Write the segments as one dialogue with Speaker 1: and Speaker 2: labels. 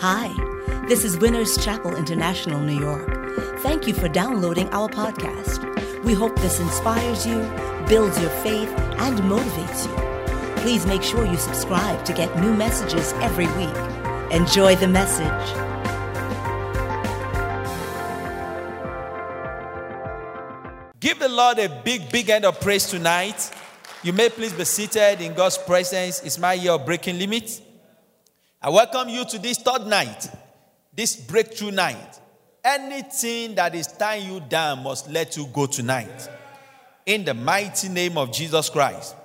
Speaker 1: Hi, this is Winners Chapel International, New York. Thank you for downloading our podcast. We hope this inspires you, builds your faith, and motivates you. Please make sure you subscribe to get new messages every week. Enjoy the message.
Speaker 2: Give the Lord a big hand of praise tonight. You may please be seated in God's presence. It's my year of breaking limits. I welcome you to this third night, this breakthrough night. Anything that is tying you down must let you go tonight. In the mighty name of Jesus Christ.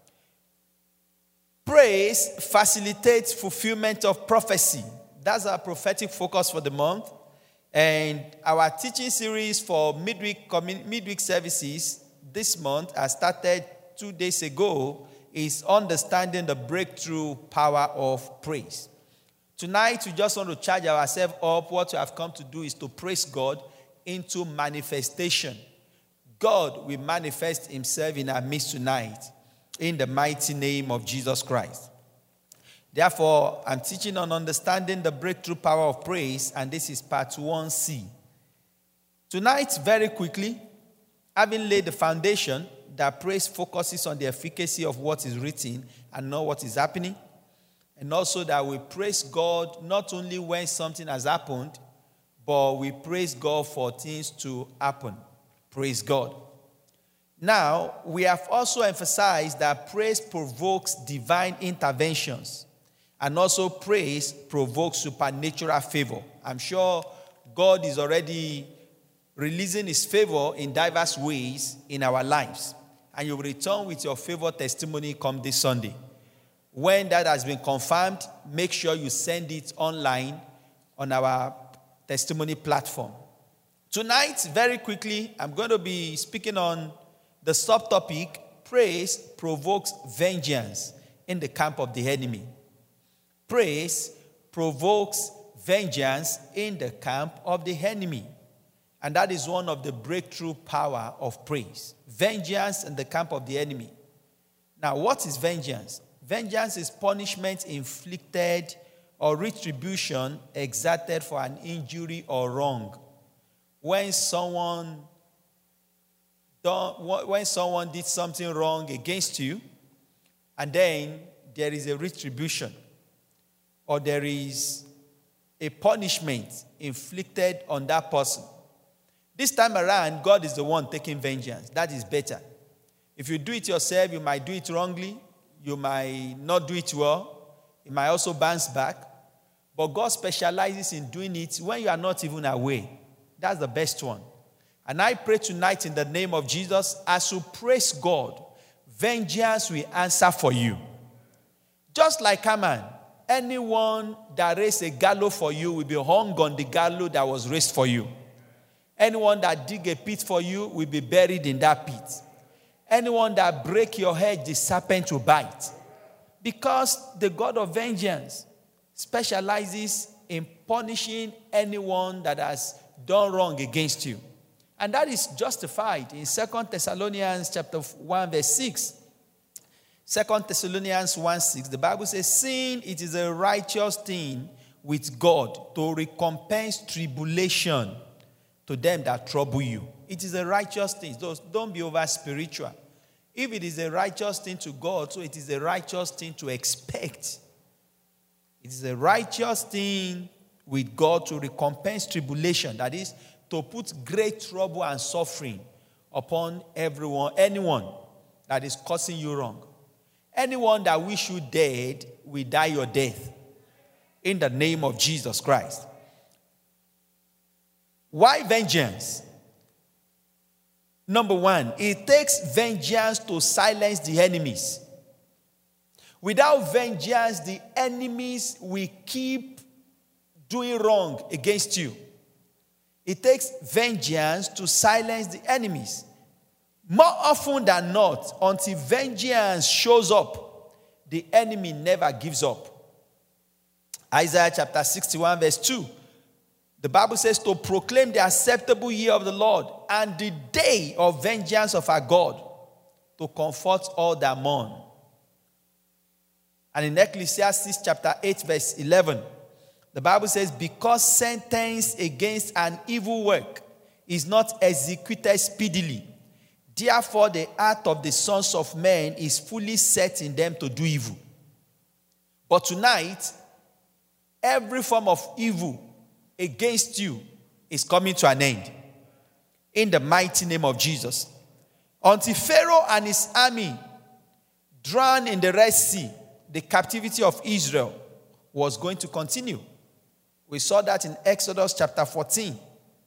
Speaker 2: Praise facilitates fulfillment of prophecy. That's our prophetic focus for the month. And our teaching series for midweek services this month, I started 2 days ago, is understanding the breakthrough power of praise. Tonight, we just want to charge ourselves up. What we have come to do is to praise God into manifestation. God will manifest himself in our midst tonight in the mighty name of Jesus Christ. Therefore, I'm teaching on understanding the breakthrough power of praise, and this is part 1C. Tonight, very quickly, having laid the foundation that praise focuses on the efficacy of what is written and not what is happening, and also that we praise God not only when something has happened, but we praise God for things to happen. Praise God. Now, we have also emphasized that praise provokes divine interventions, and also praise provokes supernatural favor. I'm sure God is already releasing his favor in diverse ways in our lives. And you will return with your favor testimony come this Sunday. When that has been confirmed, make sure you send it online on our testimony platform. Tonight, very quickly, I'm going to be speaking on the subtopic, praise provokes vengeance in the camp of the enemy. Praise provokes vengeance in the camp of the enemy. And that is one of the breakthrough power of praise. Vengeance in the camp of the enemy. Now, what is vengeance? Vengeance is punishment inflicted or retribution exerted for an injury or wrong. When someone did something wrong against you, and then there is a retribution, or there is a punishment inflicted on that person. This time around, God is the one taking vengeance. That is better. If you do it yourself, you might do it wrongly. You might not do it well. You might also bounce back. But God specializes in doing it when you are not even aware. That's the best one. And I pray tonight in the name of Jesus, as you praise God, vengeance will answer for you. Just like Haman, anyone that raised a gallows for you will be hung on the gallows that was raised for you. Anyone that dig a pit for you will be buried in that pit. Anyone that break your head, the serpent will bite. Because the God of vengeance specializes in punishing anyone that has done wrong against you. And that is justified in 2 Thessalonians chapter 1, verse 6. 2 Thessalonians 1:6, the Bible says, "Seeing it is a righteous thing with God to recompense tribulation to them that trouble you." It is a righteous thing. So don't be over spiritual. If it is a righteous thing to God, so it is a righteous thing to expect. It is a righteous thing with God to recompense tribulation. That is, to put great trouble and suffering upon anyone that is causing you wrong. Anyone that wish you dead will die your death. In the name of Jesus Christ. Why vengeance? Number one, it takes vengeance to silence the enemies. Without vengeance, the enemies will keep doing wrong against you. It takes vengeance to silence the enemies. More often than not, until vengeance shows up, the enemy never gives up. Isaiah chapter 61 verse 2. The Bible says to proclaim the acceptable year of the Lord and the day of vengeance of our God, to comfort all that mourn. And in Ecclesiastes chapter 8 verse 11, The Bible says, because sentence against an evil work is not executed speedily, therefore the heart of the sons of men is fully set in them to do evil. But tonight, every form of evil against you is coming to an end. In the mighty name of Jesus. Until Pharaoh and his army drowned in the Red Sea, the captivity of Israel was going to continue. We saw that in Exodus chapter 14.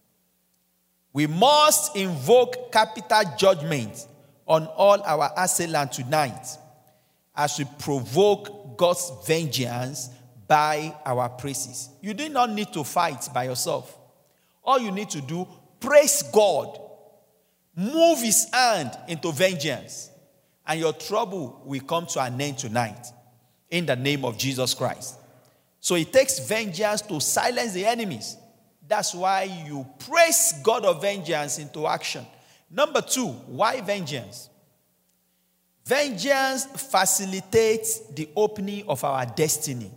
Speaker 2: We must invoke capital judgment on all our assailant tonight as we provoke God's vengeance by our praises. You do not need to fight by yourself. All you need to do, praise God. Move his hand into vengeance. And your trouble will come to an end tonight. In the name of Jesus Christ. So it takes vengeance to silence the enemies. That's why you praise God of vengeance into action. Number 2, why vengeance? Vengeance facilitates the opening of our destiny.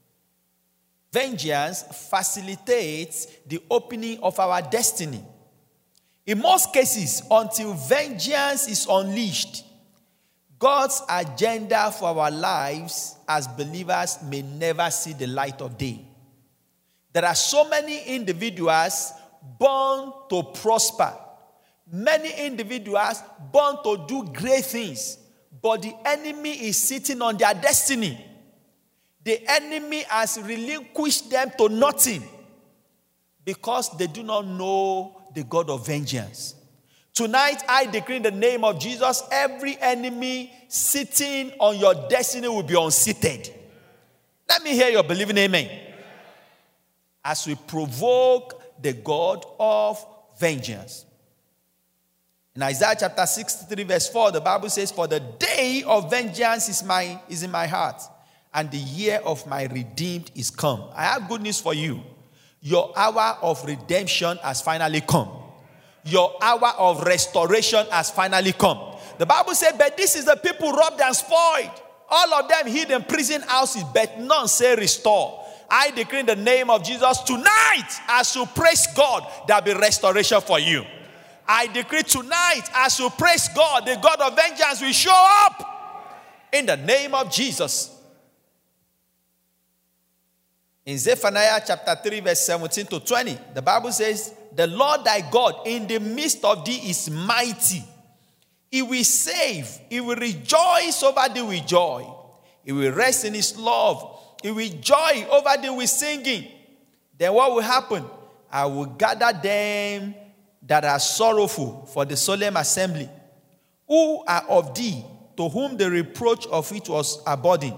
Speaker 2: Vengeance facilitates the opening of our destiny. In most cases, until vengeance is unleashed, God's agenda for our lives as believers may never see the light of day. There are so many individuals born to prosper. Many individuals born to do great things. But the enemy is sitting on their destiny. The enemy has relinquished them to nothing because they do not know the God of vengeance. Tonight, I decree in the name of Jesus, every enemy sitting on your destiny will be unseated. Let me hear your believing amen. As we provoke the God of vengeance. In Isaiah chapter 63 verse 4, the Bible says, for the day of vengeance is in my heart, and the year of my redeemed is come. I have good news for you. Your hour of redemption has finally come. Your hour of restoration has finally come. The Bible says, but this is the people robbed and spoiled. All of them hid in prison houses, but none say restore. I decree in the name of Jesus, tonight, as you praise God, there will be restoration for you. I decree tonight, as you praise God, the God of vengeance will show up in the name of Jesus. In Zephaniah chapter 3 verse 17 to 20, the Bible says, the Lord thy God in the midst of thee is mighty. He will save. He will rejoice over thee with joy. He will rest in his love. He will joy over thee with singing. Then what will happen? I will gather them that are sorrowful for the solemn assembly, who are of thee, to whom the reproach of it was a burden.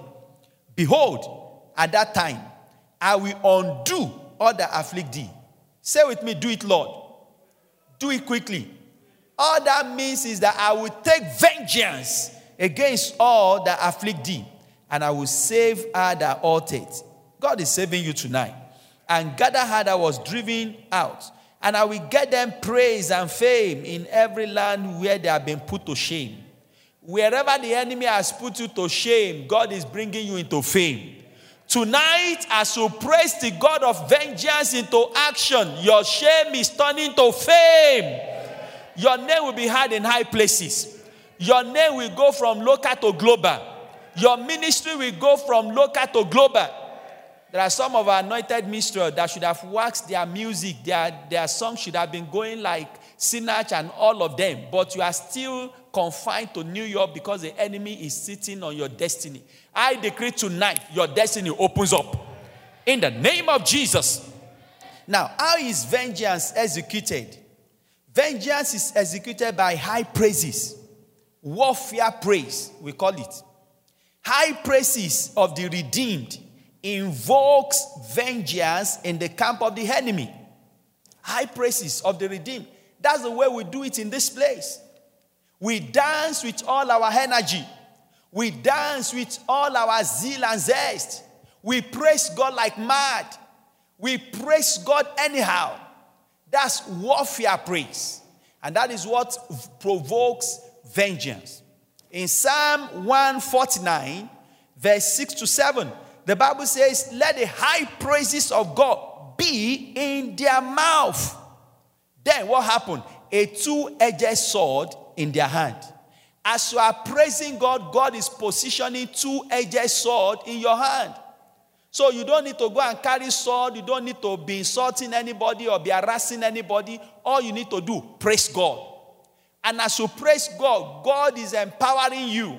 Speaker 2: Behold, at that time, I will undo all that afflict thee. Say with me, do it, Lord. Do it quickly. All that means is that I will take vengeance against all that afflict thee, and I will save her that altered. God is saving you tonight. And gather her that was driven out, and I will get them praise and fame in every land where they have been put to shame. Wherever the enemy has put you to shame, God is bringing you into fame. Tonight, as you praise the God of vengeance into action, your shame is turning to fame. Your name will be heard in high places. Your name will go from local to global. Your ministry will go from local to global. There are some of our anointed ministers that should have waxed their music. Their songs should have been going like Sinach and all of them. But you are still confined to New York because the enemy is sitting on your destiny. I decree tonight, your destiny opens up. In the name of Jesus. Now, how is vengeance executed? Vengeance is executed by high praises. Warfare praise, we call it. High praises of the redeemed invokes vengeance in the camp of the enemy. High praises of the redeemed. That's the way we do it in this place. We dance with all our energy. We dance with all our zeal and zest. We praise God like mad. We praise God anyhow. That's warfare praise. And that is what provokes vengeance. In Psalm 149, verse 6 to 7, The Bible says, let the high praises of God be in their mouth. Then what happened? A two-edged sword in their hand. As you are praising God, God is positioning two-edged sword in your hand. So you don't need to go and carry sword. You don't need to be insulting anybody or be harassing anybody. All you need to do, praise God. And as you praise God, God is empowering you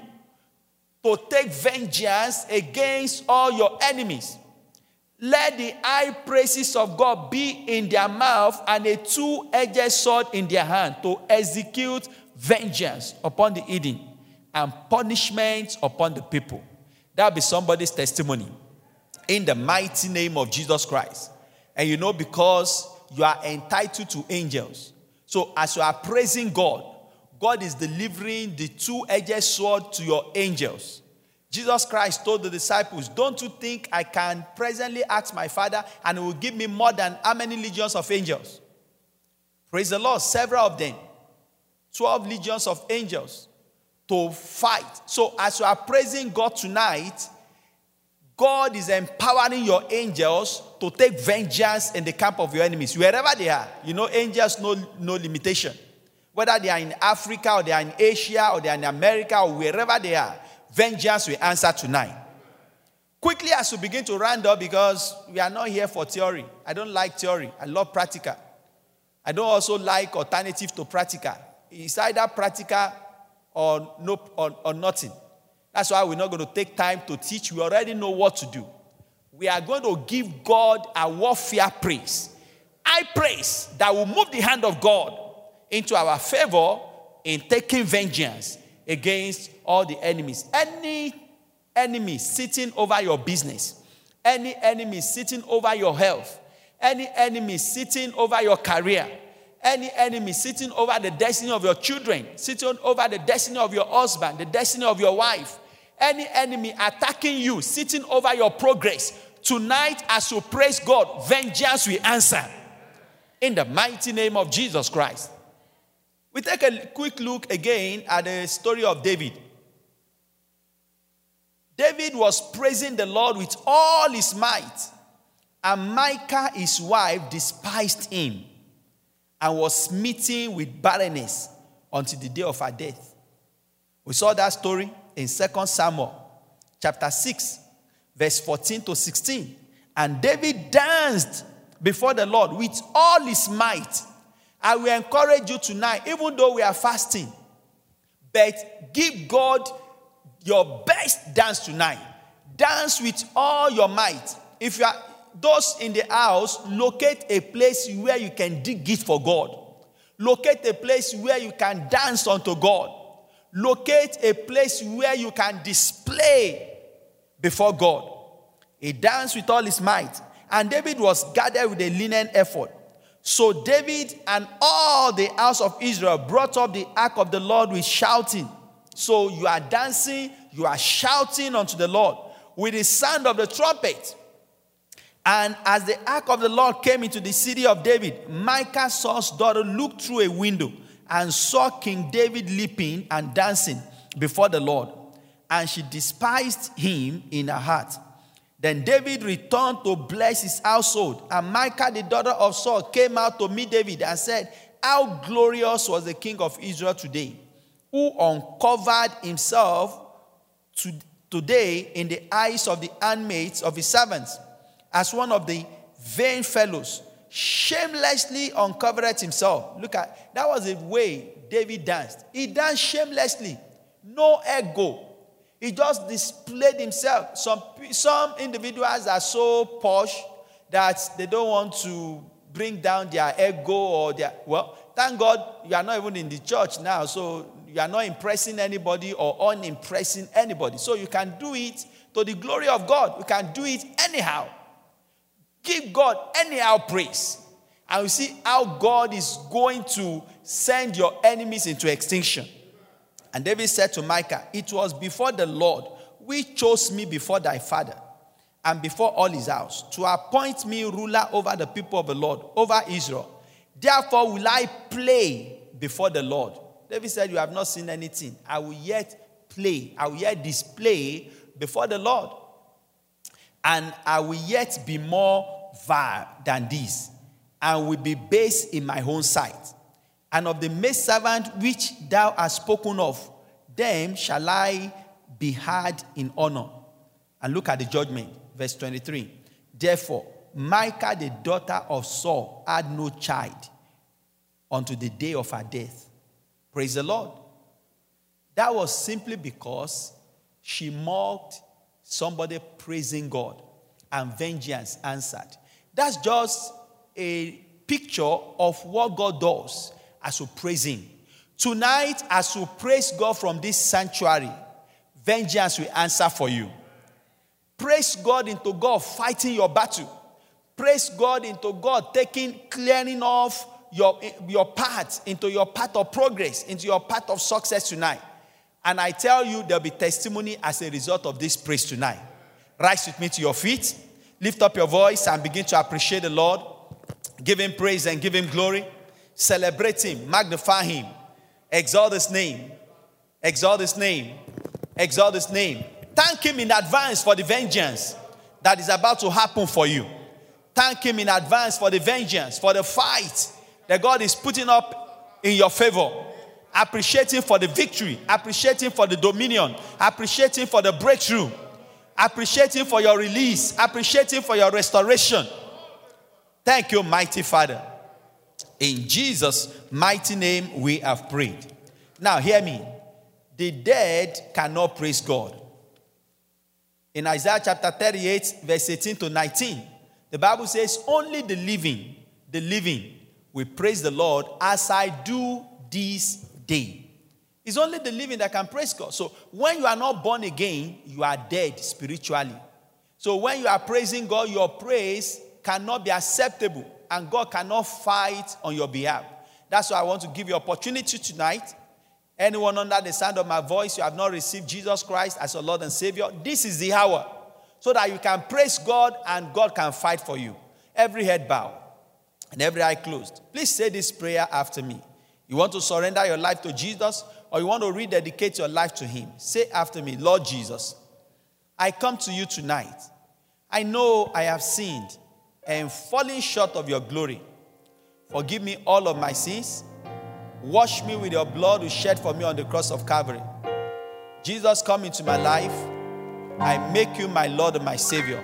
Speaker 2: to take vengeance against all your enemies. Let the high praises of God be in their mouth and a two-edged sword in their hand to execute vengeance upon the hidden and punishment upon the people. That will be somebody's testimony. In the mighty name of Jesus Christ. And you know, because you are entitled to angels. So as you are praising God, God is delivering the two-edged sword to your angels. Jesus Christ told the disciples, don't you think I can presently ask my Father and he will give me more than how many legions of angels? Praise the Lord, several of them. 12 legions of angels to fight. So as you are praising God tonight, God is empowering your angels to take vengeance in the camp of your enemies, wherever they are. You know, angels no limitation. Whether they are in Africa or they are in Asia or they are in America or wherever they are, vengeance will answer tonight. Quickly as we begin to round up, because we are not here for theory. I don't like theory. I love practical. I don't also like alternative to practical. It's either practical or nothing. That's why we're not going to take time to teach. We already know what to do. We are going to give God a warfare praise. I praise that will move the hand of God into our favor in taking vengeance against all the enemies. Any enemy sitting over your business, any enemy sitting over your health, any enemy sitting over your career, any enemy sitting over the destiny of your children, sitting over the destiny of your husband, the destiny of your wife, any enemy attacking you, sitting over your progress, tonight as you praise God, vengeance will answer. In the mighty name of Jesus Christ. We take a quick look again at the story of David. David was praising the Lord with all his might, and Micah, his wife, despised him and was smitten with barrenness until the day of her death. We saw that story in 2 Samuel chapter 6, verse 14 to 16. And David danced before the Lord with all his might. I will encourage you tonight, even though we are fasting, but give God your best dance tonight. Dance with all your might. If you are those in the house, locate a place where you can dig it for God. Locate a place where you can dance unto God. Locate a place where you can display before God. He danced with all his might. And David was gathered with a linen ephod. So David and all the house of Israel brought up the ark of the Lord with shouting. So you are dancing, you are shouting unto the Lord with the sound of the trumpet. And as the ark of the Lord came into the city of David, Micah, Saul's daughter, looked through a window and saw King David leaping and dancing before the Lord. And she despised him in her heart. Then David returned to bless his household. And Micah, the daughter of Saul, came out to meet David and said, how glorious was the king of Israel today, who uncovered himself today in the eyes of the handmaids of his servants, as one of the vain fellows shamelessly uncovered himself. Look at, that was the way David danced. He danced shamelessly. No ego. He just displayed himself. Some individuals are so posh that they don't want to bring down their ego or their, well, thank God you are not even in the church now, so you are not impressing anybody or unimpressing anybody. So you can do it to the glory of God. You can do it anyhow. Give God anyhow praise. And you see how God is going to send your enemies into extinction. And David said to Micah, it was before the Lord which chose me before thy father and before all his house to appoint me ruler over the people of the Lord, over Israel. Therefore will I play before the Lord. David said, you have not seen anything. I will yet play. I will yet display before the Lord. and I will yet be more vile than this, and will be base in my own sight. And of the maidservant which thou hast spoken of, them shall I be had in honor. And look at the judgment, verse 23. Therefore, Michal, the daughter of Saul, had no child unto the day of her death. Praise the Lord. That was simply because she mocked somebody praising God, and vengeance answered. That's just a picture of what God does as we praise Him. Tonight, as we praise God from this sanctuary, vengeance will answer for you. Praise God into God fighting your battle. Praise God into God clearing off your path, into your path of progress, into your path of success tonight. And I tell you, there'll be testimony as a result of this praise tonight. Rise with me to your feet. Lift up your voice and begin to appreciate the Lord. Give Him praise and give Him glory. Celebrate Him. Magnify Him. Exalt His name. Exalt His name. Exalt His name. Thank Him in advance for the vengeance that is about to happen for you. Thank Him in advance for the vengeance, for the fight that God is putting up in your favor. Appreciate Him for the victory. Appreciate Him for the dominion. Appreciate Him for the breakthrough. Appreciate Him for your release. Appreciate Him for your restoration. Thank you, mighty Father. In Jesus' mighty name we have prayed. Now hear me. The dead cannot praise God. In Isaiah chapter 38, verse 18 to 19, the Bible says, only the living will praise the Lord as I do this day. It's only the living that can praise God. So when you are not born again, you are dead spiritually. So when you are praising God, your praise cannot be acceptable, and God cannot fight on your behalf. That's why I want to give you opportunity tonight. Anyone under the sound of my voice, you have not received Jesus Christ as your Lord and Savior, this is the hour so that you can praise God and God can fight for you. Every head bowed and every eye closed. Please say this prayer after me. You want to surrender your life to Jesus, or you want to rededicate your life to Him? Say after me, Lord Jesus, I come to you tonight. I know I have sinned and fallen short of your glory. Forgive me all of my sins. Wash me with your blood you shed for me on the cross of Calvary. Jesus, come into my life. I make you my Lord and my Savior.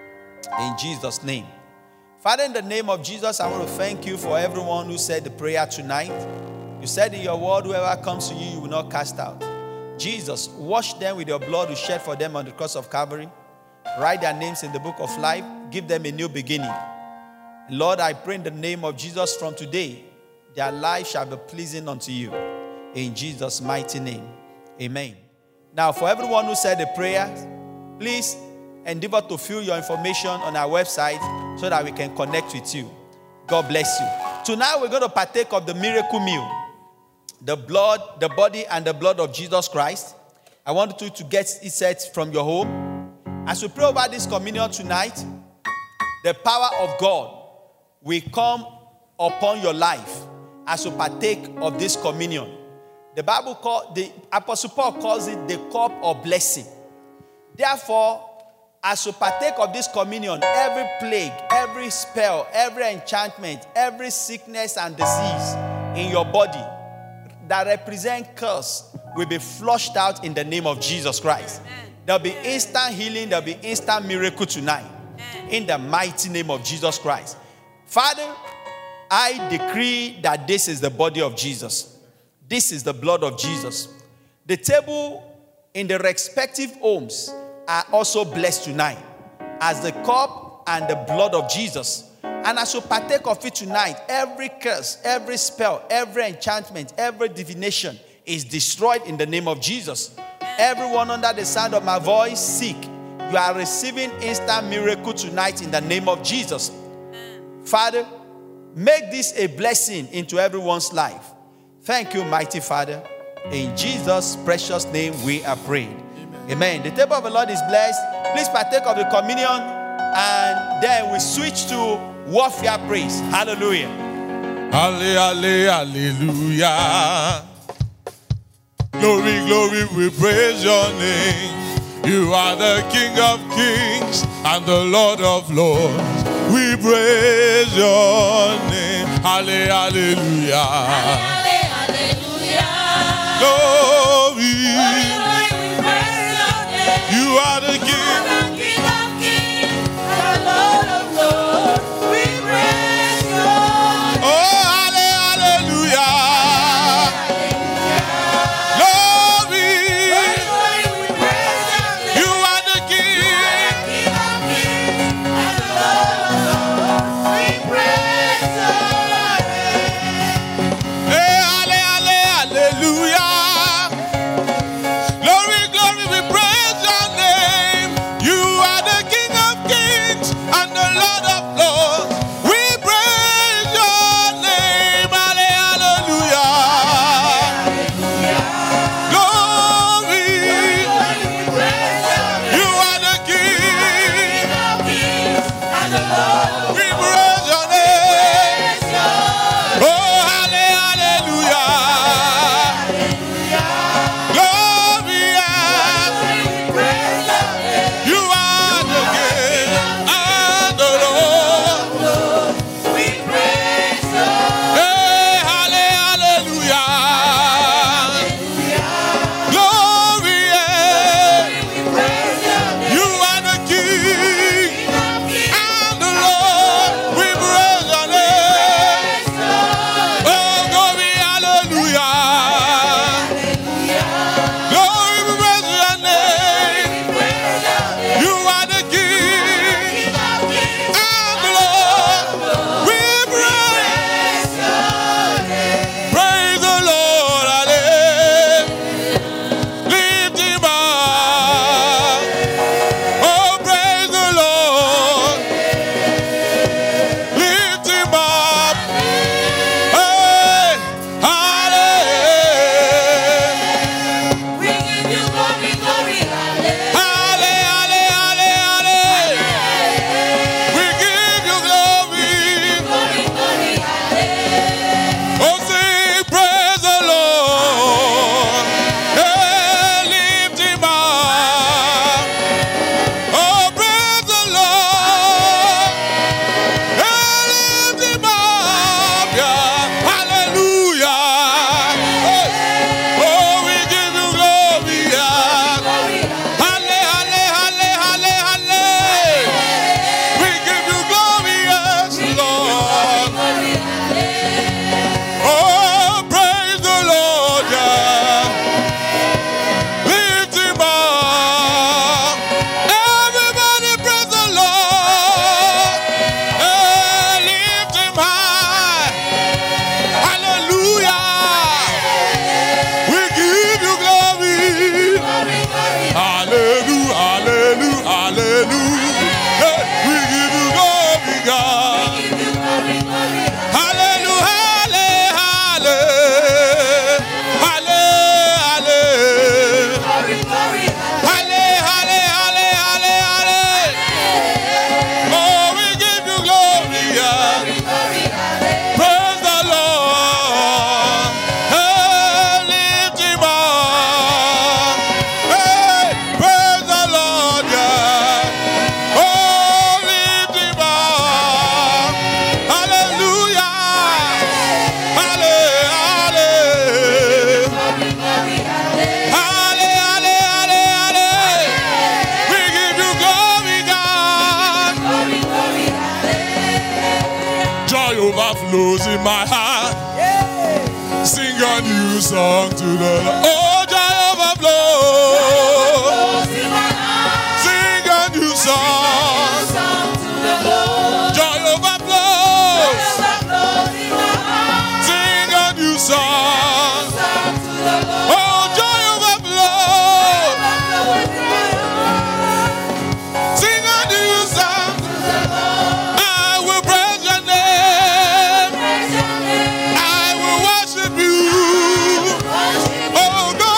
Speaker 2: In Jesus' name. Father, in the name of Jesus, I want to thank you for everyone who said the prayer tonight. You said in your word, whoever comes to you, you will not cast out. Jesus, wash them with your blood you shed for them on the cross of Calvary. Write their names in the book of life. Give them a new beginning. Lord, I pray in the name of Jesus, from today, their life shall be pleasing unto you. In Jesus' mighty name. Amen. Now, for everyone who said the prayer, please endeavor to fill your information on our website so that we can connect with you. God bless you. Tonight, we're going to partake of the miracle meal. The blood, the body, and the blood of Jesus Christ. I want you to get it set from your home. As we pray over this communion tonight, the power of God will come upon your life as you partake of this communion. The Apostle Paul calls it the cup of blessing. Therefore, as you partake of this communion, every plague, every spell, every enchantment, every sickness and disease in your body that represent curse will be flushed out in the name of Jesus Christ. There'll be instant healing, there'll be instant miracle tonight. In the mighty name of Jesus Christ. Father, I decree that this is the body of Jesus. This is the blood of Jesus. The table in the respective homes are also blessed tonight as the cup and the blood of Jesus. And as you partake of it tonight, every curse, every spell, every enchantment, every divination is destroyed in the name of Jesus. Everyone under the sound of my voice, sick, you are receiving instant miracle tonight in the name of Jesus. Father, make this a blessing into everyone's life. Thank you, mighty Father. In Jesus' precious name we are praying. Amen. The table of the Lord is blessed. Please partake of the communion, and then we switch to warfare praise. Hallelujah.
Speaker 3: Hallelujah. Glory, glory, we praise your name. You are the King of kings and the Lord of lords. We praise your name. Hallelujah. Glory. You are the King of kings and the Lord of lords. We praise your name. Oh, hallelujah. Glory. You are the King of kings and the Lord of lords. We praise your name. Hey, hallelujah. Glory, glory, we praise your name. You are the King of kings and the Lord of lords. We praise your name. Hallelujah. Glory. You are the King of kings and the Lord. We praise your name. Oh, hallelujah. Glory. You are the King and the Lord. We praise you. Hey, hallelujah. Glory. You are the King and the Lord. We praise your name. Oh, glory, hallelujah. Glory, we praise your name. You are the King and the Lord. We praise the Lord. Lift him up. Oh, praise the Lord. Lift him up. Hey, hallelujah.
Speaker 4: We give you glory, glory, hallelujah.
Speaker 3: We give you glory.
Speaker 4: Glory, glory, hallelujah.
Speaker 3: Oh, sing, praise the Lord. Hey, lift him up. Oh, praise the Lord. Hey, lift him up. Yeah. Hallelujah. Hey. Oh, we give you glory. Yeah. Halle, halle, halle, halle, halle. We give you glory, yes, Lord. Oh, praise the Lord, yeah. Lift him up. Everybody praise the Lord. Hey, lift him high. Hallelujah. We give you glory. Hallelujah, hallelujah, hallelujah. Hey, we give you glory, God. Hallelujah, hallelujah, hallelujah, hallelujah. Oh, we give you glory, yeah. Praise the Lord. Hey, lift him up. Hey, praise the Lord, yeah. Oh, lift him up. Hallelujah. Hallelujah. Hallelujah. We give you glory, God. Joy overflows in my heart. Sing a new song to the Lord. Oh, joy overflows. Sing a new song. Joy overflows. Sing a new song. Oh, joy overflows. Sing a new song. I will praise your name. I will worship you. Oh, God.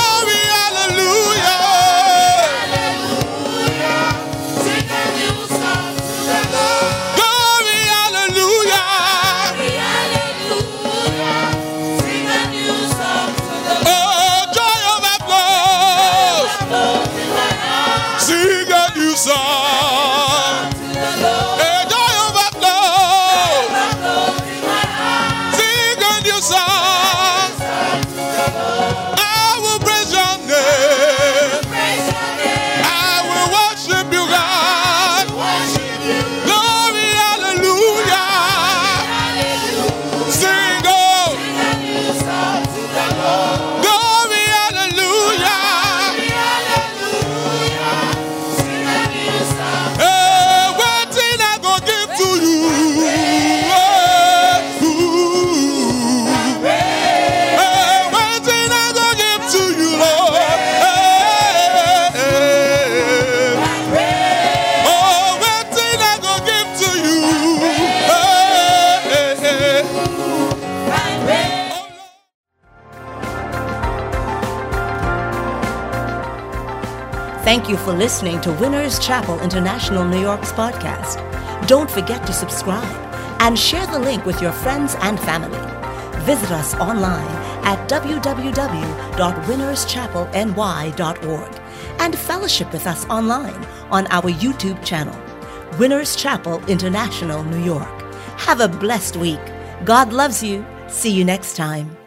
Speaker 1: Thank you for listening to Winners Chapel International New York's podcast. Don't forget to subscribe and share the link with your friends and family. Visit us online at www.winnerschapelny.org and fellowship with us online on our YouTube channel, Winners Chapel International New York. Have a blessed week. God loves you. See you next time.